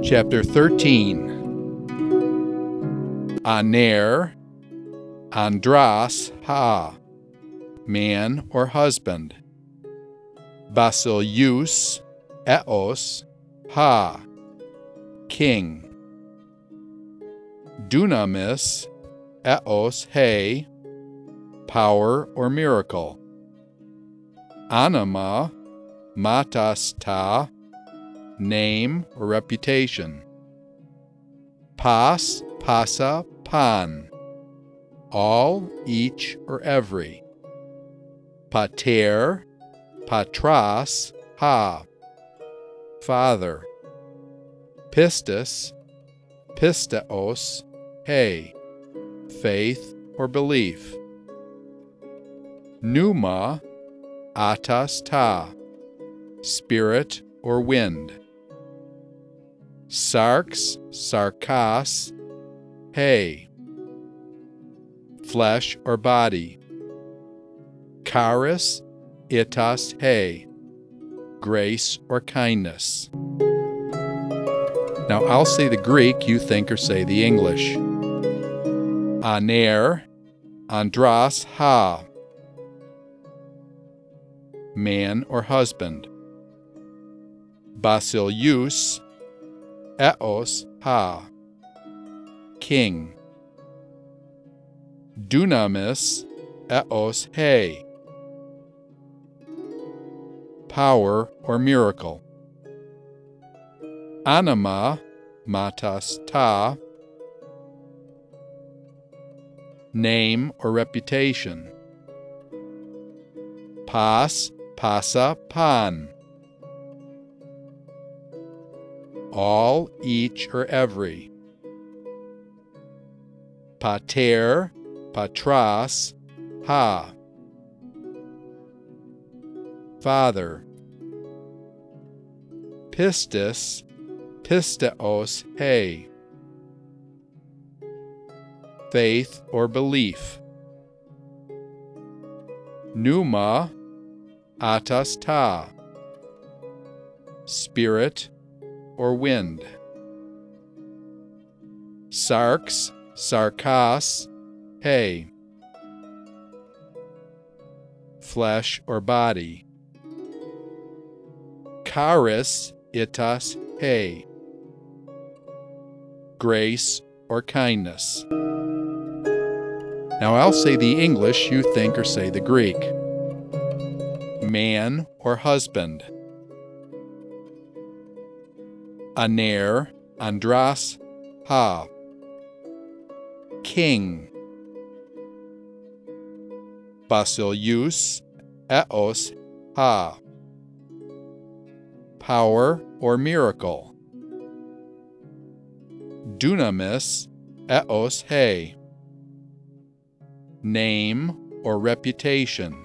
Chapter 13. Aner, andras, ha, man or husband. Basileus, eos, ha, king. Dunamis, eos, he, power or miracle. Anima, matas ta, name or reputation. Pas, pasa, pan, all, each, or every. Pater, patras, ha, father. Pistis, pisteos, he, faith or belief. Pneuma, atas ta, spirit or wind. Sarx, sarkas, he, flesh or body. Charis, itas he, grace or kindness. Now I'll say the Greek, you think or say the English. Aner, andras, ha, man or husband. Basileus, eos, ha, king. Dunamis, eos, he, power or miracle. Anima, matas ta, name or reputation. Pas, pasa, pan, all, each, or every. Pater, patras, ha, father. Pistis, pisteos, he, faith or belief. Pneuma, atas ta, spirit or wind. Sarx, sarkas, he, flesh or body. Charis, itas, he, grace or kindness. Now I'll say the English, you think or say the Greek. Man or husband. Aner, andras, ha, king. Basileus, eos, ha, power or miracle. Dunamis, eos, he, name or reputation.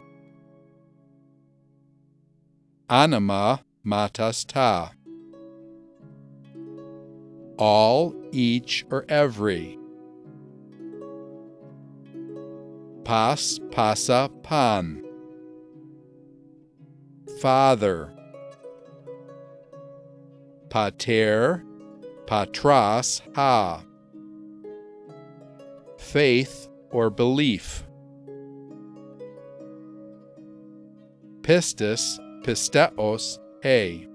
Anima, matas ta, all, each, or every. Pas, pasa, pan, father. Pater, patras, ha, faith or belief. Pistis, pisteos, he,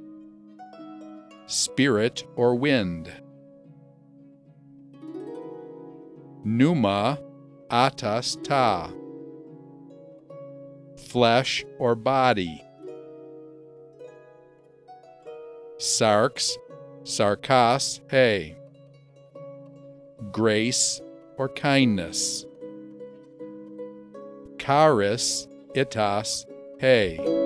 spirit or wind. Pneuma, atas ta, flesh or body. Sarx, sarkas, he, grace or kindness. Charis, itas, he.